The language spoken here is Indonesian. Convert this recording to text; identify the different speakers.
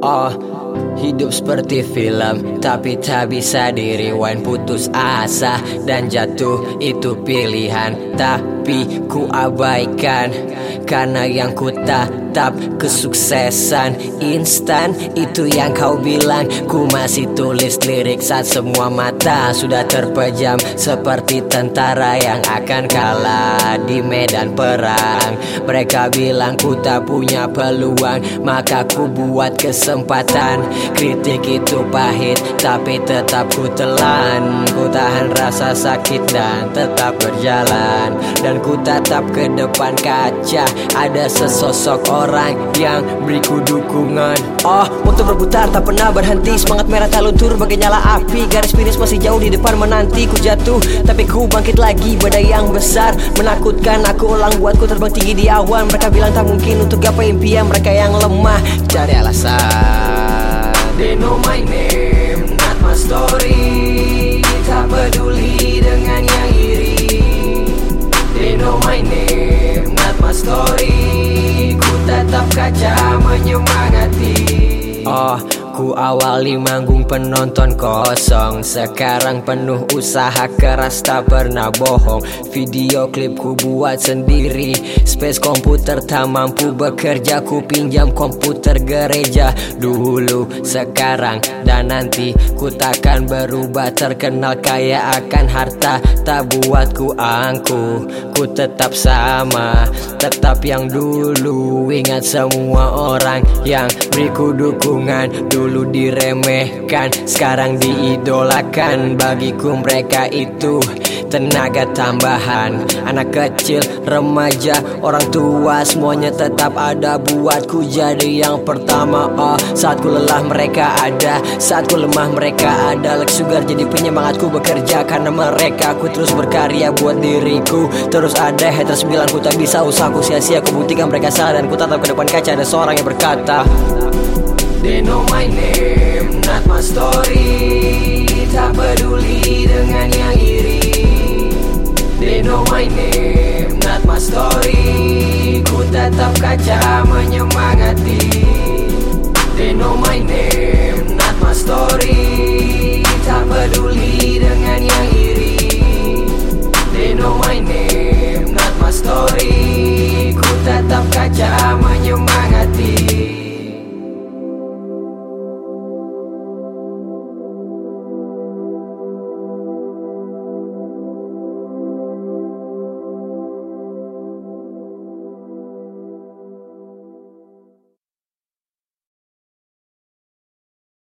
Speaker 1: Oh, hidup seperti film, tapi tak bisa di-rewind. Putus asa dan jatuh itu pilihan, tapi ku abaikan karena yang ku tatap kesuksesan instan. Itu yang kau bilang. Ku masih tulis lirik saat semua mata sudah terpejam, seperti tentara yang akan kalah di medan perang. Mereka bilang ku tak punya peluang, maka ku buat kesempatan. Kritik itu pahit, tapi tetap ku telan. Ku tahan rasa sakit dan tetap berjalan. Dan ku tatap ke depan kaca, ada sesosok orang yang beriku dukungan. Oh, waktu berputar tak pernah berhenti, semangat merah tak luntur bagai nyala api. Garis finish masih jauh di depan menanti. Ku jatuh tapi ku bangkit lagi, badai yang besar menakutkan. Aku ulang buatku terbang tinggi di awan. Mereka bilang tak mungkin untuk gapai impian. Mereka yang lemah cari alasan. They know my name, not my story. Tak peduli dengan yang iri. They know my name, not my story. Ku tetap kaca menyemangati. Oh, ku awali manggung penonton kosong, sekarang penuh usaha keras tak pernah bohong. Video klip ku buat sendiri, space komputer tak mampu bekerja. Ku pinjam komputer gereja. Dulu, sekarang, dan nanti ku takkan berubah. Terkenal kaya akan harta tak buatku angkuh. Ku tetap sama, tetap yang dulu. Ingat semua orang yang beriku dukungan. Dulu diremehkan, sekarang diidolakan. Bagiku mereka itu tenaga tambahan. Anak kecil, remaja, orang tua, semuanya tetap ada buatku jadi yang pertama. Oh, saat ku lelah mereka ada, saat ku lemah mereka ada. Like sugar jadi penyemangatku bekerja, karena mereka ku terus berkarya buat diriku. Terus ada haters bilang ku tak bisa, usahaku sia-sia. Ku buktikan mereka salah dan ku tatap ke depan kaca, ada seorang yang berkata, they know my name, not my story. Tak peduli dengan yang iri. They know my name, not my story. Ku tetap kaca menyemangati. They know my name.